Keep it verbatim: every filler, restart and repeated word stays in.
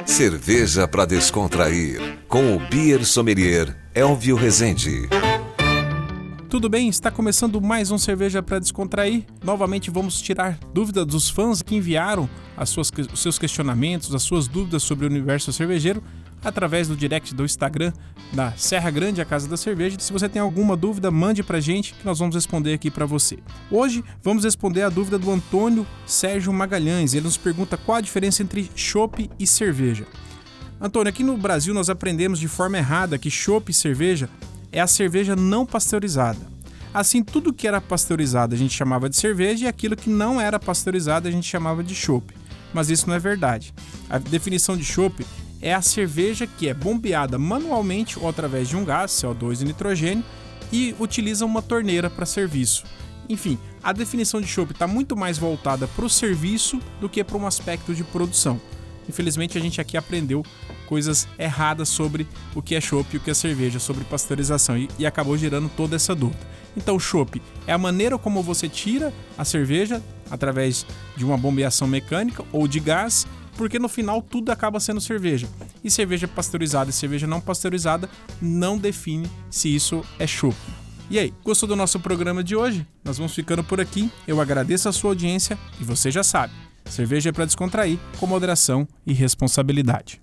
Cerveja para descontrair, com o Beer Sommelier Elvio Rezende. Tudo bem? Está começando mais um Cerveja para Descontrair. Novamente vamos tirar dúvidas dos fãs que enviaram as suas, os seus questionamentos, as suas dúvidas sobre o universo cervejeiro através do direct do Instagram da Serra Grande, a Casa da Cerveja. Se você tem alguma dúvida, mande pra gente que nós vamos responder aqui para você. Hoje vamos responder a dúvida do Antônio Sérgio Magalhães. Ele nos pergunta qual a diferença entre chopp e cerveja. Antônio, aqui no Brasil nós aprendemos de forma errada que chopp e cerveja é a cerveja não pasteurizada. Assim, tudo que era pasteurizado a gente chamava de cerveja e aquilo que não era pasteurizado a gente chamava de chopp. Mas isso não é verdade. A definição de chopp é a cerveja que é bombeada manualmente ou através de um gás, C O dois e nitrogênio, e utiliza uma torneira para serviço. Enfim, a definição de chopp está muito mais voltada para o serviço do que para um aspecto de produção. Infelizmente, a gente aqui aprendeu coisas erradas sobre o que é chopp e o que é cerveja, sobre pasteurização, e, e acabou gerando toda essa dúvida. Então, o chopp é a maneira como você tira a cerveja através de uma bombeação mecânica ou de gás, porque no final tudo acaba sendo cerveja. E cerveja pasteurizada e cerveja não pasteurizada não define se isso é chopp. E aí, gostou do nosso programa de hoje? Nós vamos ficando por aqui. Eu agradeço a sua audiência e você já sabe, cerveja é para descontrair, com moderação e responsabilidade.